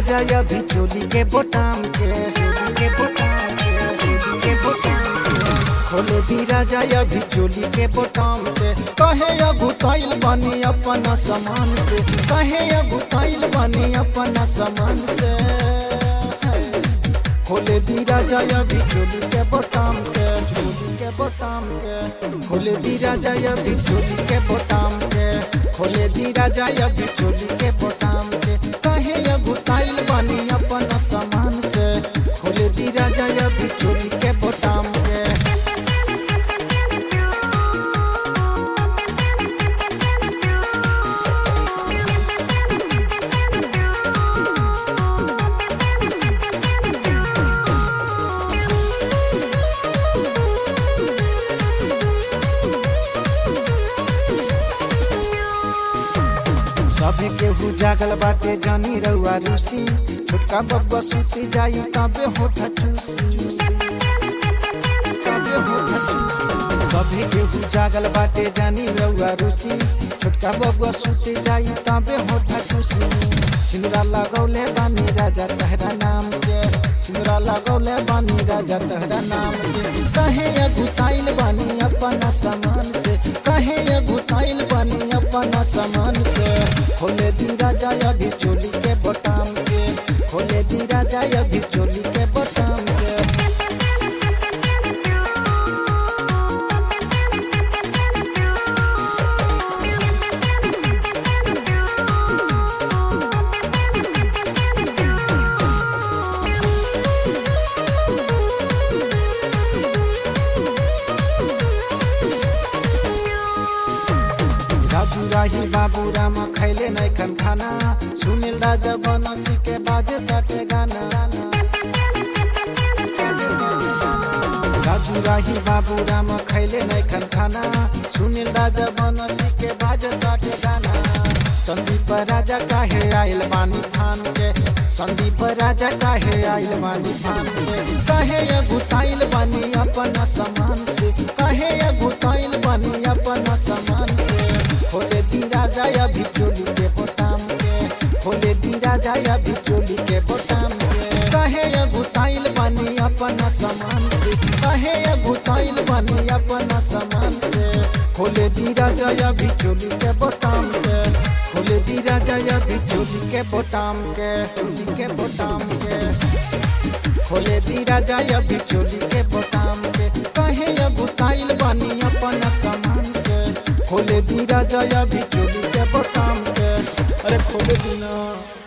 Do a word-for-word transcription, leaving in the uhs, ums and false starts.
राजा अभी चोली के बोटाम के चोली के बोटाम के चोली के बोटाम के खोले दी राजा अभी चोली के बोटाम के कहे अगुताइल बनी अपना सामान से कहे अगुताइल बनी अपना सामान से खोले दी राजा अभी चोली के बोटाम के चोली के बोटाम के खोले दी राजा अभी चोली के बोटाम के खोले दी राजा अभी चोली के बोटाम के कहे अगुताइल बनी अपना सामान से खोले दी राजा अभी चोली के बोटाम के सभी केहू जागल बाटे जानी रउआ रूसी छोटका बब्बा सुती जाई तबे होठा चूसी तबे होठा चूसी सभी केहू जागल बाटे जानी रउआ रूसी छोटका बब्बा सुती जाई तबे होठा चूसी सिंदूरा लगौले बानी राजा तहरा नाम के सिंदूरा लगौले बानी राजा तहरा नाम के कहे अगुताइल बानी अपना सामान से कहे अगुताइल बानी अपना सामान से खोले दी राजा अभी चोली के बोटाम के खोले दी राजा अभी चोली के बोटाम के राजू राही बाबू राम खैले नहीं खन खाना सुनील राजा बनसी के बाजे ताटे गाना राजू राही बाबू राम खैले नहीं खन खाना सुनील राजा बनसी के बाजे ताटे गाना संदीप राजा काहे आइल बानी थान के संदीप राजा काहे आइल बानी थान के कहे अगुताइल बानी अपना सामान से कहे अगुताइल बानी अपना सामान से खोले दी राजा अभी चोली के बोटाम के खोले दी राजा अभी चोली के बोटाम के कहे अगुताइल बानी अपना सामान से कहे अगुताइल बानी अपना सामान से खोले दी राजा अभी चोली के बोटाम के खोले दी राजा अभी चोली के बोटाम के चोली के बोटाम के खोले दी राजा अभी चोली के बोटाम के कहे अगुताइल बानी अपना सामान से खोले दी राजा अभी चोली के बोटाम के अरे खोले दी ना।